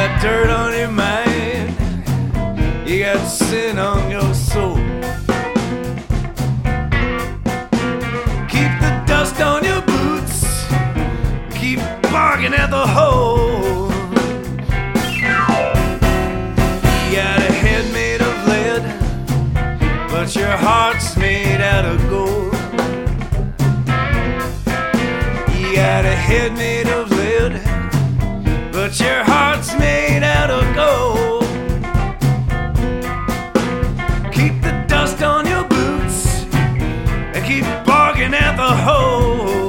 got dirt on your mind, you got sin on your soul. Keep the dust on your boots, keep barking at the hole. You got a head made of lead, but your heart's made out of gold. You got a head made of lead, but your heart's made out of gold. Keep the dust on your boots and keep barking at the hole.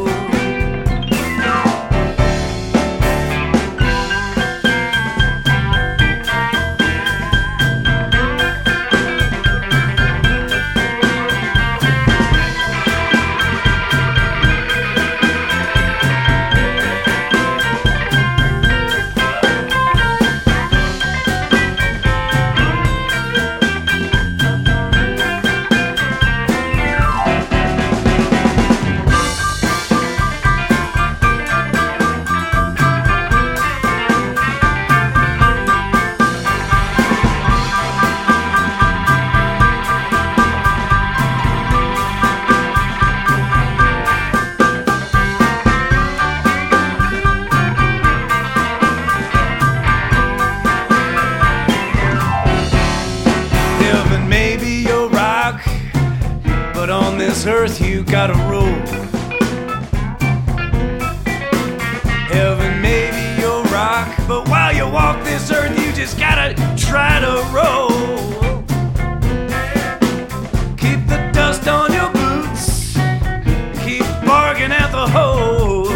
But on this earth you gotta roll. Heaven may be your rock, but while you walk this earth you just gotta try to roll. Keep the dust on your boots, keep barking at the hole.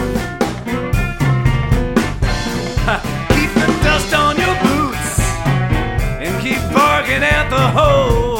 Keep the dust on your boots and keep barking at the hole.